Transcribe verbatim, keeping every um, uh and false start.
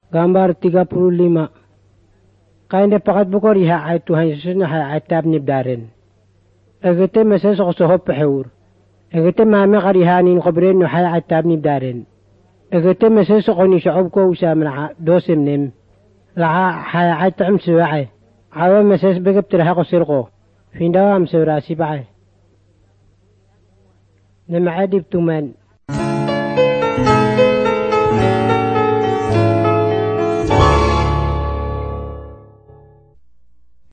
Gambar tiga puluh lima. Kain dapat bukor iha ay Tuhan Yesus na hay tab nibdarin. Agate mesen sokosohop pahur. Agate mame karihanin kobren no hay tab nibdarin. Agate mesen sokoni shacab ko usamna dosim nim. Laha hay ay tam suwaay. Awa mesen begab tirha ko sirko. Findawa am surasi baay. Nama adib tuman.